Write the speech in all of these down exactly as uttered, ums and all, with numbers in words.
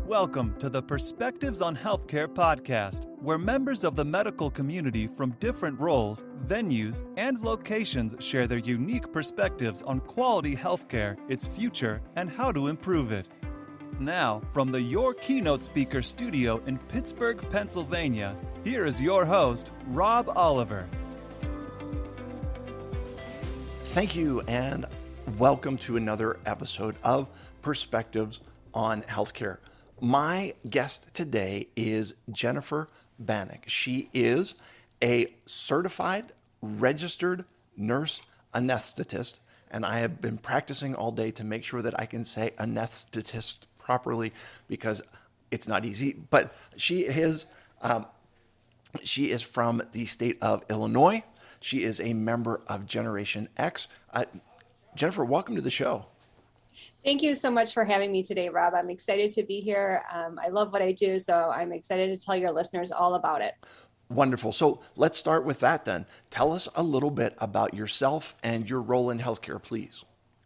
Welcome to the Perspectives on Healthcare podcast, where members of the medical community from different roles, venues, and locations share their unique perspectives on quality healthcare, its future, and how to improve it. Now, from the Your Keynote Speaker studio in Pittsburgh, Pennsylvania, here is your host, Rob Oliver. Thank you, and welcome to another episode of Perspectives on Healthcare. My guest today is Jennifer Bannock. She is a certified, registered nurse anesthetist, and I have been practicing all day to make sure that I can say anesthetist properly because it's not easy. But she is um, she is from the state of Illinois. She is a member of Generation X. Uh, Jennifer, welcome to the show. Thank you so much for having me today, Rob. I'm excited to be here. Um, I love what I do, so I'm excited to tell your listeners all about it. Wonderful. So let's start with that then. Tell us a little bit about yourself and your role in healthcare, please.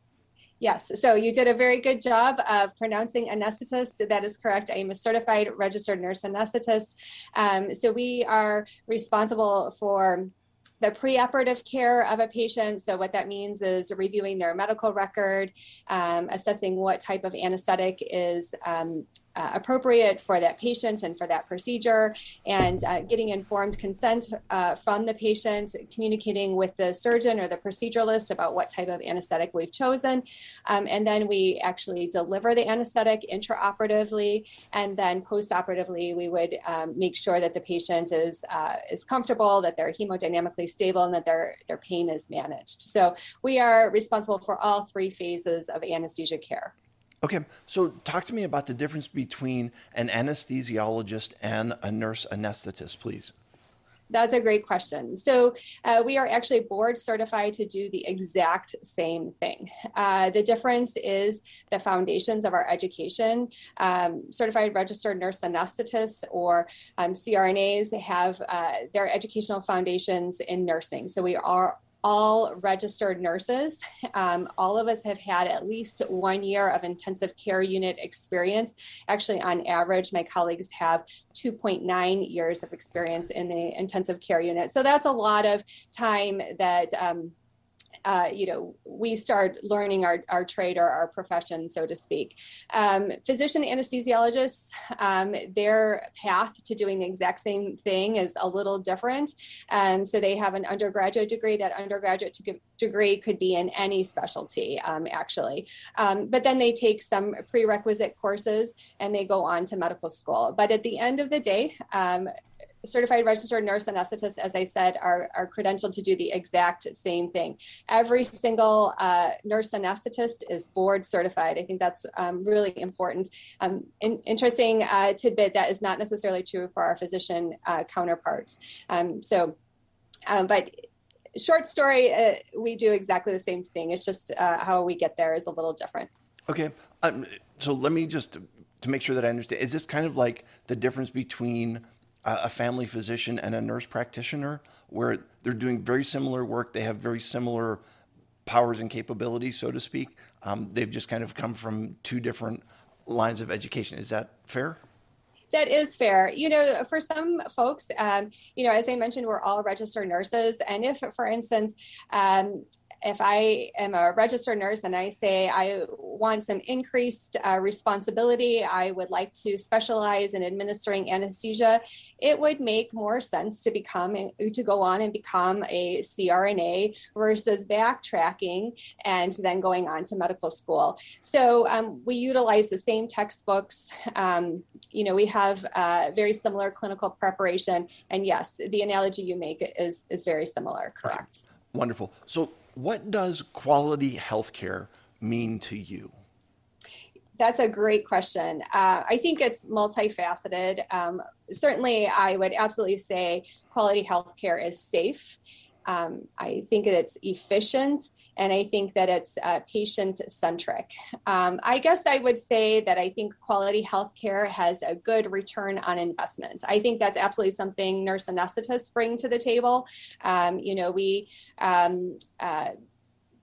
Yes, so you did a very good job of pronouncing anesthetist. That is correct. I am a certified registered nurse anesthetist. Um, so we are responsible for the preoperative care of a patient. So what that means is reviewing their medical record, um, assessing what type of anesthetic is um, uh, appropriate for that patient and for that procedure, and uh, getting informed consent uh, from the patient, communicating with the surgeon or the proceduralist about what type of anesthetic we've chosen. Um, and then we actually deliver the anesthetic intraoperatively, and then postoperatively, we would um, make sure that the patient is uh, is comfortable, that they're hemodynamically stable, and that their, their pain is managed. So we are responsible for all three phases of anesthesia care. Okay, so talk to me about the difference between an anesthesiologist and a nurse anesthetist, please. That's a great question. So uh, we are actually board certified to do the exact same thing. Uh, the difference is the foundations of our education. Um, certified registered nurse anesthetists or um, C R N As have uh, their educational foundations in nursing. So we are all registered nurses. Um, all of us have had at least one year of intensive care unit experience. Actually, on average, my colleagues have two point nine years of experience in the intensive care unit. So that's a lot of time that um, Uh, you know, we start learning our, our trade or our profession, so to speak. Um, physician anesthesiologists, um, their path to doing the exact same thing is a little different. Um, so they have an undergraduate degree. That undergraduate to- degree could be in any specialty, um, actually. Um, but then they take some prerequisite courses and they go on to medical school. But at the end of the day, um, certified registered nurse anesthetists, as I said, are, are credentialed to do the exact same thing. Every single uh, nurse anesthetist is board certified. I think that's um, really important. Um, in, interesting uh, tidbit that is not necessarily true for our physician uh, counterparts. Um, so, um, but short story, uh, we do exactly the same thing. It's just uh, how we get there is a little different. Okay, um, so let me just, to make sure that I understand, is this kind of like the difference between a family physician and a nurse practitioner, where they're doing very similar work, they have very similar powers and capabilities, so to speak? Um, they've just kind of come from two different lines of education. Is that fair? That is fair. You know, for some folks, um, you know, as I mentioned, we're all registered nurses. And if, for instance, um, if I am a registered nurse and I say I want some increased uh, responsibility, I would like to specialize in administering anesthesia, it would make more sense to become to go on and become a C R N A versus backtracking and then going on to medical school. So um, we utilize the same textbooks. Um, you know, we have uh, very similar clinical preparation. And yes, the analogy you make is is very similar. Correct. Okay. Wonderful. So what does quality healthcare mean to you? That's a great question. Uh, I think it's multifaceted. Um, certainly, I would absolutely say quality healthcare is safe. Um, I think that it's efficient, and I think that it's uh, patient-centric. Um, I guess I would say that I think quality healthcare has a good return on investment. I think that's absolutely something nurse anesthetists bring to the table. Um, you know, we um, uh,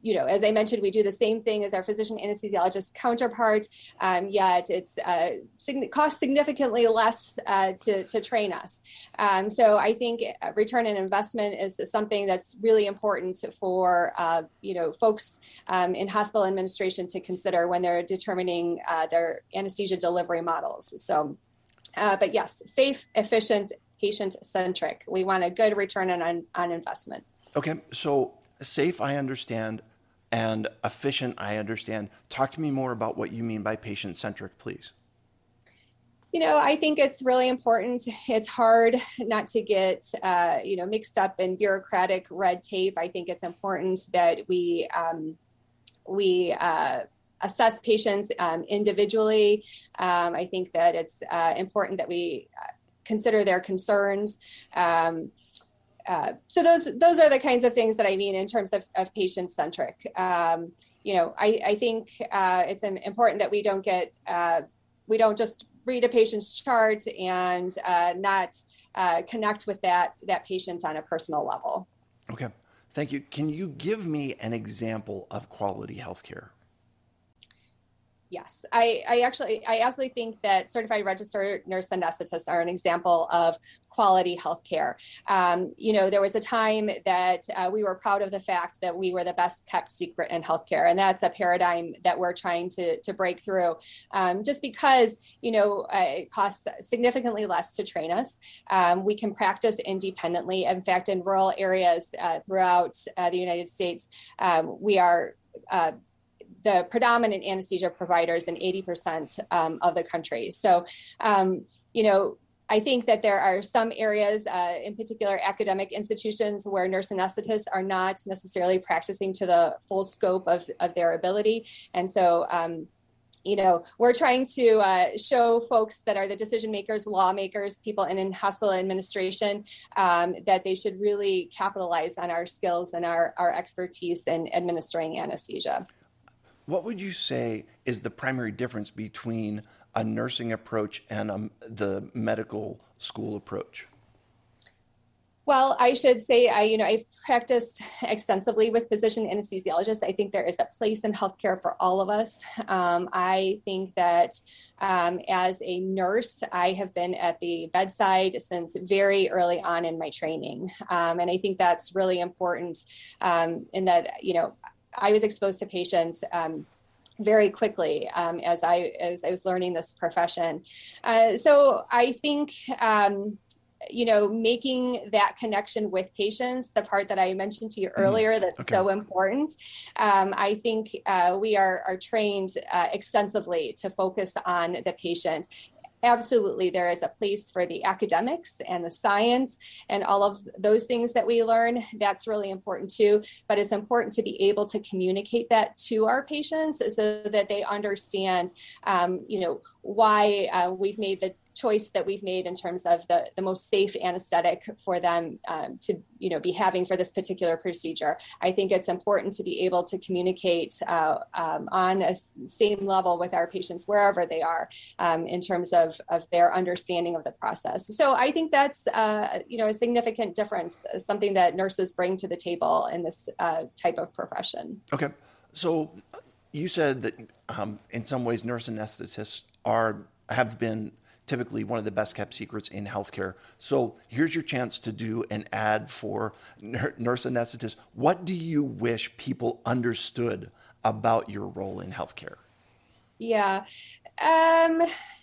you know, as I mentioned, we do the same thing as our physician anesthesiologist counterpart, um, yet it's uh, sig- costs significantly less uh, to, to train us. Um, so I think return on investment is something that's really important for, uh, you know, folks um, in hospital administration to consider when they're determining uh, their anesthesia delivery models. So, uh, but yes, safe, efficient, patient-centric. We want a good return on, on investment. Okay, so safe, I understand, and efficient, I understand. Talk to me more about what you mean by patient-centric, please. You know, I think it's really important. It's hard not to get, uh, you know, mixed up in bureaucratic red tape. I think it's important that we um, we uh, assess patients um, individually. Um, I think that it's uh, important that we consider their concerns. Um, uh, so those those are the kinds of things that I mean in terms of, of patient-centric. Um, you know, I, I think uh, it's important that we don't get uh, we don't just read a patient's chart and uh, not uh, connect with that that patient on a personal level. Okay, thank you. Can you give me an example of quality healthcare? Yes, I, I actually, I absolutely think that certified registered nurse anesthetists are an example of quality healthcare. Um, you know, there was a time that uh, we were proud of the fact that we were the best kept secret in healthcare, and that's a paradigm that we're trying to to break through. Um, just because you know uh, it costs significantly less to train us, um, we can practice independently. In fact, in rural areas uh, throughout uh, the United States, um, we are. Uh, the predominant anesthesia providers in eighty percent um, of the country. So, um, you know, I think that there are some areas, uh, in particular academic institutions, where nurse anesthetists are not necessarily practicing to the full scope of, of their ability. And so, um, you know, we're trying to uh, show folks that are the decision makers, lawmakers, people in, in hospital administration, um, that they should really capitalize on our skills and our, our expertise in administering anesthesia. What would you say is the primary difference between a nursing approach and um, the medical school approach? Well, I should say, I, you know, I've practiced extensively with physician anesthesiologists. I think there is a place in healthcare for all of us. Um, I think that um, as a nurse, I have been at the bedside since very early on in my training. Um, and I think that's really important um, in that, you know, I was exposed to patients um, very quickly um, as I as I was learning this profession. Uh, so I think, um, you know, making that connection with patients, the part that I mentioned to you earlier, that's okay. So important. Um, I think uh, we are, are trained uh, extensively to focus on the patient. Absolutely, there is a place for the academics and the science and all of those things that we learn. That's really important too, but it's important to be able to communicate that to our patients so that they understand, um, you know, why uh, we've made the choice that we've made in terms of the, the most safe anesthetic for them um, to, you know, be having for this particular procedure. I think it's important to be able to communicate uh, um, on a same level with our patients wherever they are um, in terms of, of their understanding of the process. So I think that's, uh, you know, a significant difference, something that nurses bring to the table in this uh, type of profession. Okay. So you said that um, in some ways nurse anesthetists are, have been typically one of the best kept secrets in healthcare. So here's your chance to do an ad for nurse anesthetists. What do you wish people understood about your role in healthcare? Yeah. Um,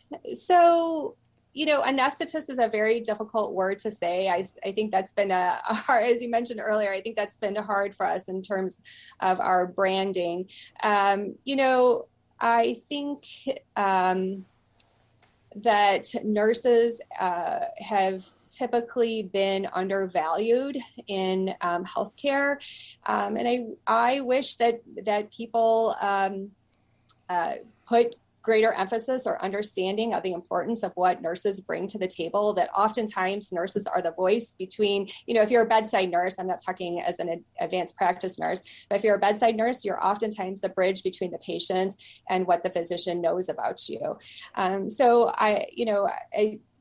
so, you know, anesthetist is a very difficult word to say. I, I think that's been a, a hard, as you mentioned earlier, I think that's been hard for us in terms of our branding. Um, you know, I think, um, that nurses uh, have typically been undervalued in um, healthcare, um, and I I wish that that people um, uh, put greater emphasis or understanding of the importance of what nurses bring to the table, that oftentimes nurses are the voice between, you know, if you're a bedside nurse, I'm not talking as an advanced practice nurse, but if you're a bedside nurse, you're oftentimes the bridge between the patient and what the physician knows about you. Um, so I, you know, I,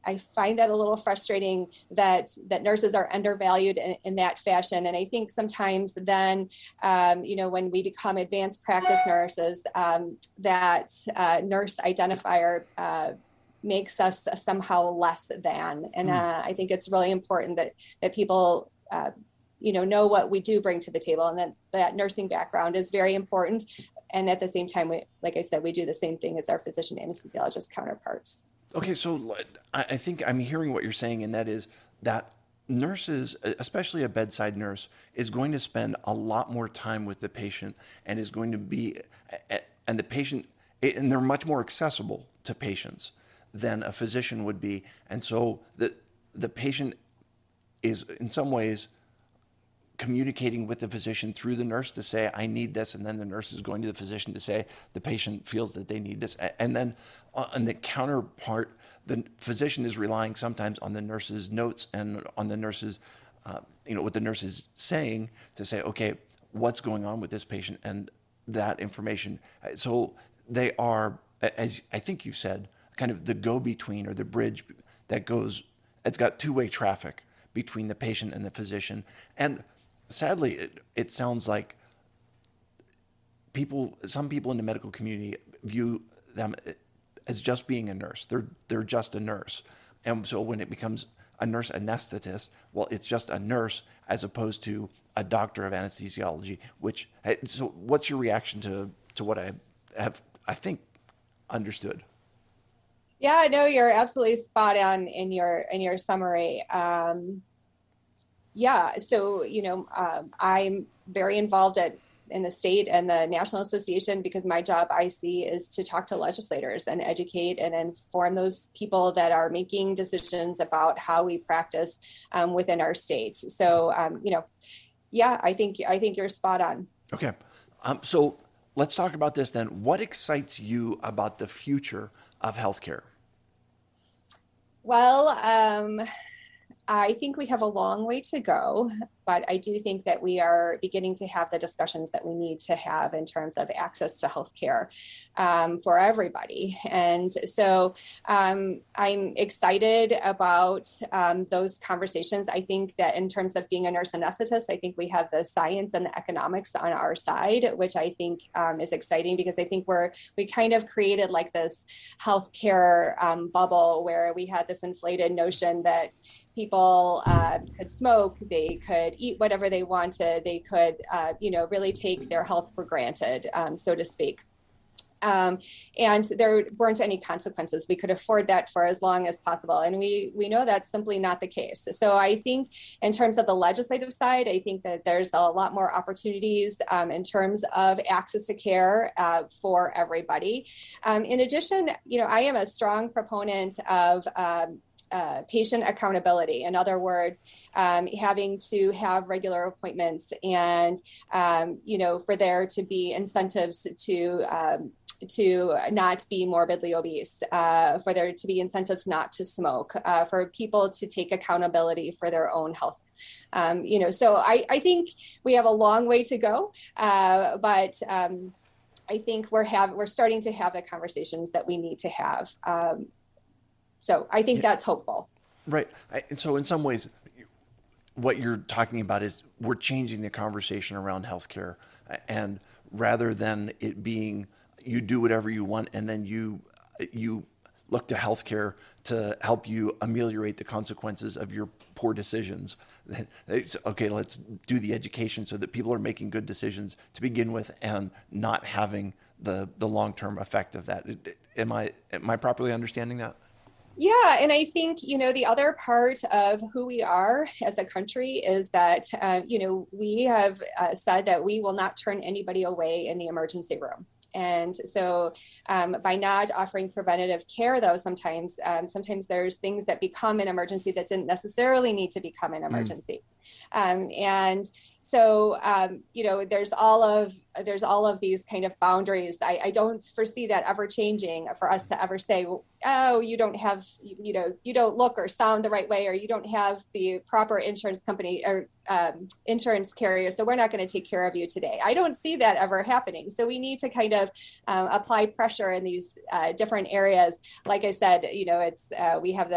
I find that a little frustrating that that nurses are undervalued in, in that fashion. And I think sometimes then, um, you know, when we become advanced practice nurses, um, that uh, nurse identifier uh, makes us somehow less than. And uh, I think it's really important that that people, uh, you know, know what we do bring to the table, and that that nursing background is very important. And at the same time, we, like I said, we do the same thing as our physician anesthesiologist counterparts. Okay, so I think I'm hearing what you're saying, and that is that nurses, especially a bedside nurse, is going to spend a lot more time with the patient and is going to be, and the patient, and they're much more accessible to patients than a physician would be. And so the the patient is in some ways communicating with the physician through the nurse to say, I need this. And then the nurse is going to the physician to say, the patient feels that they need this. And then on the counterpart, the physician is relying sometimes on the nurse's notes and on the nurse's, uh, you know, what the nurse is saying to say, okay, what's going on with this patient, and that information. So they are, as I think you said, kind of the go-between or the bridge that goes, it's got two-way traffic between the patient and the physician. And sadly, it, it sounds like people, some people in the medical community view them as just being a nurse. They're they're just a nurse. And so when it becomes a nurse anesthetist, well, it's just a nurse as opposed to a doctor of anesthesiology, which, so what's your reaction to, to what I have, I think, understood? Yeah, no, you're absolutely spot on in your, in your summary. Um, Yeah, so, you know, um, I'm very involved at in the state and the National Association because my job, I see, is to talk to legislators and educate and inform those people that are making decisions about how we practice um, within our state. So, um, you know, yeah, I think I think you're spot on. Okay, um, so let's talk about this then. What excites you about the future of healthcare? Well, um, I think we have a long way to go, but I do think that we are beginning to have the discussions that we need to have in terms of access to healthcare um, for everybody. And so um, I'm excited about um, those conversations. I think that in terms of being a nurse anesthetist, I think we have the science and the economics on our side, which I think um, is exciting because I think we're, we kind of created like this healthcare um, bubble where we had this inflated notion that people uh, could smoke, they could eat whatever they wanted, they could, uh, you know, really take their health for granted, um, so to speak. Um, and there weren't any consequences. We could afford that for as long as possible. And we we know that's simply not the case. So I think in terms of the legislative side, I think that there's a lot more opportunities um, in terms of access to care uh, for everybody. Um, in addition, you know, I am a strong proponent of um, Uh, patient accountability. In other words, um, having to have regular appointments and, um, you know, for there to be incentives to um, to not be morbidly obese, uh, for there to be incentives not to smoke, uh, for people to take accountability for their own health. Um, you know, so I, I think we have a long way to go, uh, but um, I think we're have we're starting to have the conversations that we need to have. Um, So I think yeah. that's hopeful. Right. I, and so in some ways, what you're talking about is we're changing the conversation around healthcare. And rather than it being you do whatever you want and then you you look to healthcare to help you ameliorate the consequences of your poor decisions. It's, okay, let's do the education so that people are making good decisions to begin with and not having the, the long-term effect of that. Am I am I properly understanding that? Yeah, and I think, you know, the other part of who we are as a country is that, uh, you know, we have uh, said that we will not turn anybody away in the emergency room. And so um, by not offering preventative care, though, sometimes um, sometimes there's things that become an emergency that didn't necessarily need to become an emergency. Mm. Um, and so, um, you know, there's all of there's all of these kind of boundaries. I, I don't foresee that ever changing for us to ever say, oh, you don't have, you, you know, you don't look or sound the right way, or you don't have the proper insurance company or um, insurance carrier, so we're not going to take care of you today. I don't see that ever happening. So we need to kind of um, apply pressure in these uh, different areas. Like I said, you know, it's uh, we have the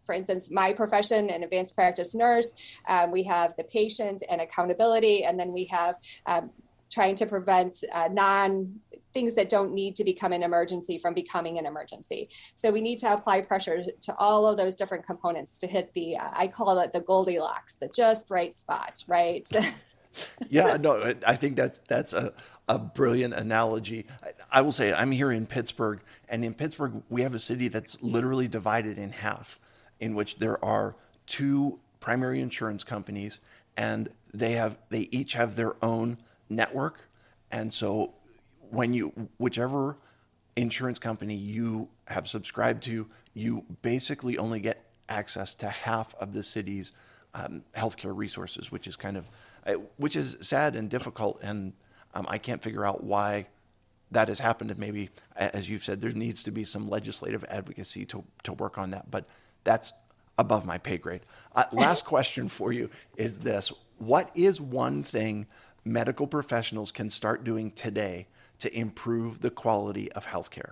for instance, my profession, an advanced practice nurse, um, we have the patient and accountability, and then we have um, trying to prevent uh, non things that don't need to become an emergency from becoming an emergency. So we need to apply pressure to all of those different components to hit the, uh, I call it the Goldilocks, the just right spot, right? Yeah, no, I think that's that's a, a brilliant analogy. I, I will say I'm here in Pittsburgh, and in Pittsburgh, we have a city that's literally divided in half, in which there are two primary insurance companies, and they have they each have their own network. And so when you, whichever insurance company you have subscribed to, you basically only get access to half of the city's um, healthcare resources, which is kind of, uh, which is sad and difficult. And um, I can't figure out why that has happened. And maybe, as you've said, there needs to be some legislative advocacy to, to work on that, but that's above my pay grade. Uh, last question for you is this. What is one thing medical professionals can start doing today to improve the quality of healthcare?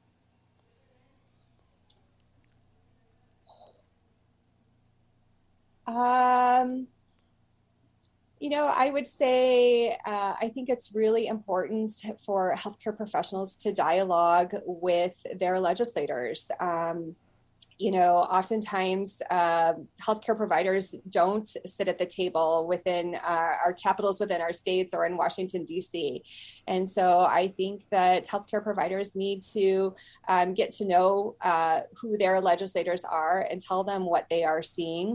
Um, you know, I would say uh, I think it's really important for healthcare professionals to dialogue with their legislators. Um, You know, oftentimes uh, healthcare providers don't sit at the table within uh, our capitals, within our states, or in Washington, D C. And so I think that healthcare providers need to um, get to know uh, who their legislators are and tell them what they are seeing,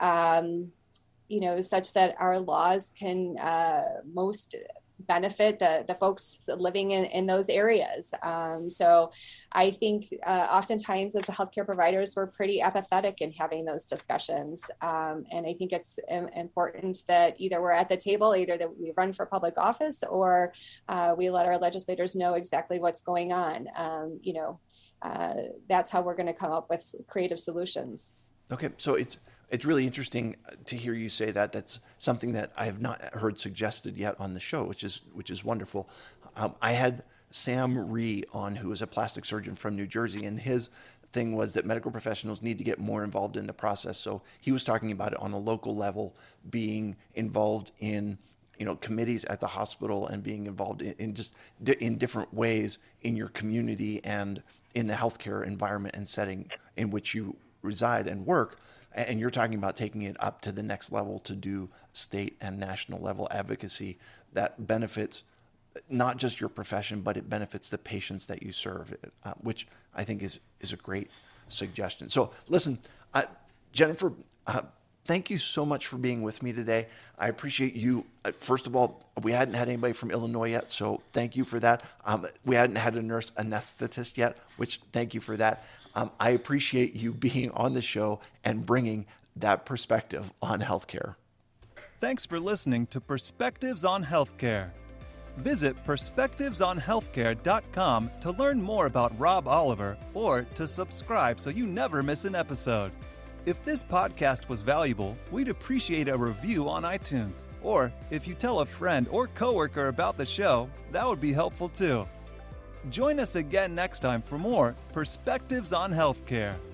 um, you know, such that our laws can uh, most benefit the, the folks living in, in those areas. Um, so I think uh, oftentimes as a healthcare providers, we're pretty apathetic in having those discussions. Um, and I think it's um, important that either we're at the table, either that we run for public office, or uh, we let our legislators know exactly what's going on. Um, you know, uh, that's how we're going to come up with creative solutions. Okay, so it's It's really interesting to hear you say that. That's something that I have not heard suggested yet on the show, which is which is wonderful. Um, I had Sam Rhee on, who is a plastic surgeon from New Jersey, and his thing was that medical professionals need to get more involved in the process. So he was talking about it on a local level, being involved in, you know, committees at the hospital and being involved in, in just di- in different ways in your community and in the healthcare environment and setting in which you reside and work. And you're talking about taking it up to the next level to do state and national level advocacy that benefits not just your profession, but it benefits the patients that you serve, uh, which I think is, is a great suggestion. So listen, uh, Jennifer, uh, thank you so much for being with me today. I appreciate you. Uh, first of all, we hadn't had anybody from Illinois yet, so thank you for that. Um, we hadn't had a nurse anesthetist yet, which thank you for that. Um, I appreciate you being on the show and bringing that perspective on healthcare. Thanks for listening to Perspectives on Healthcare. Visit perspectives on healthcare dot com to learn more about Rob Oliver or to subscribe so you never miss an episode. If this podcast was valuable, we'd appreciate a review on iTunes. Or if you tell a friend or coworker about the show, that would be helpful too. Join us again next time for more Perspectives on Healthcare.